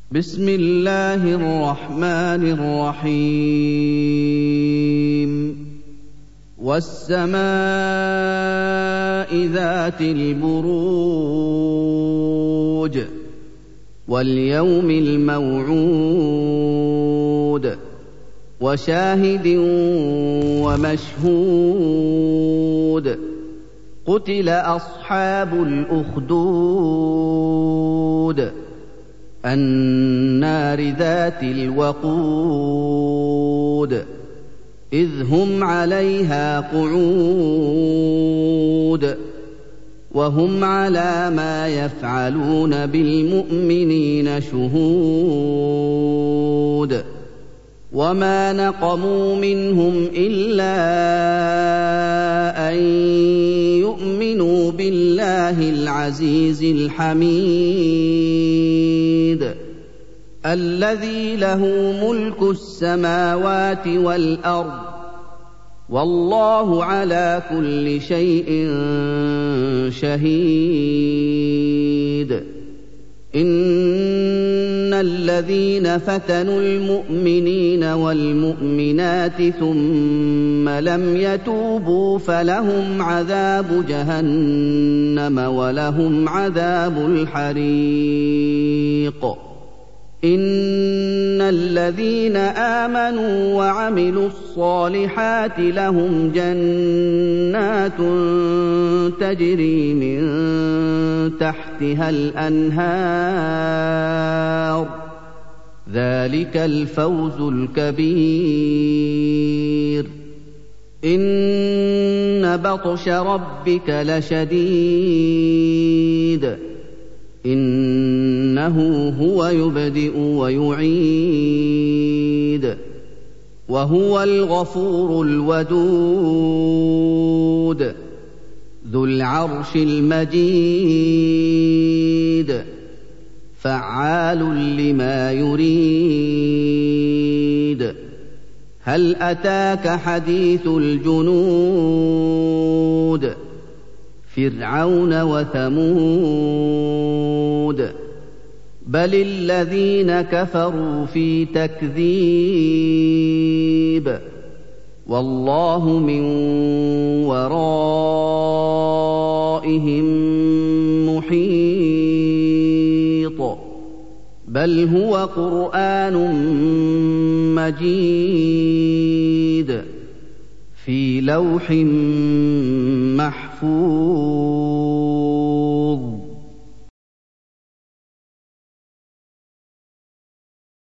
بسم الله الرحمن الرحيم والسماء ذات البروج واليوم الموعود وشاهد ومشهود قتل أصحاب الأخدود النار ذات الوقود إذ هم عليها قعود وهم على ما يفعلون بالمؤمنين شهود وما نقموا منهم إلا أن يؤمنوا بالله العزيز الحميد الذي له ملك السماوات والأرض والله على كل شيء شهيد إن الذين فتنوا المؤمنين والمؤمنات ثم لم يتوبوا فلهم عذاب جهنم ولهم عذاب الحريق إن الذين آمنوا وعملوا الصالحات لهم جنات تجري من تحتها الأنهار ذلك الفوز الكبير إن بطش ربك لشديد إنه هو يبدئ ويعيد وهو الغفور الودود ذو العرش المجيد فعال لما يريد هل أتاك حديث الجنود فرعون وثمود بل الذين كفروا في تكذيب والله من ورائهم محيط بل هو قرآن مجيد في لوح محفوظ